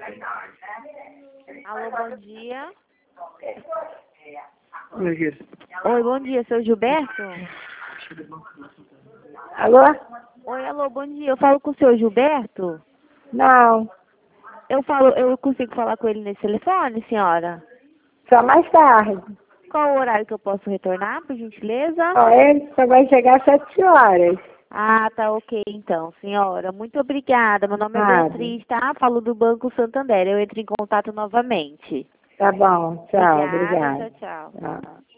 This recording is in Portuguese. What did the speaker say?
Alô, bom dia. Oi, Oi, bom dia, seu Gilberto? alô? Oi, alô, bom dia. Eu falo com o seu Gilberto? Não, Eu consigo falar com ele nesse telefone, senhora? só mais tarde. Qual o horário que eu posso retornar, por gentileza? Ó, ele só vai chegar às 7 horas. Ah, tá ok então, senhora. Muito obrigada. Meu nome é Nada. Beatriz, tá? Falo do Banco Santander. Eu entro em contato novamente. Tá bom, tchau, Obrigada, obrigada. tchau, tchau. Tchau.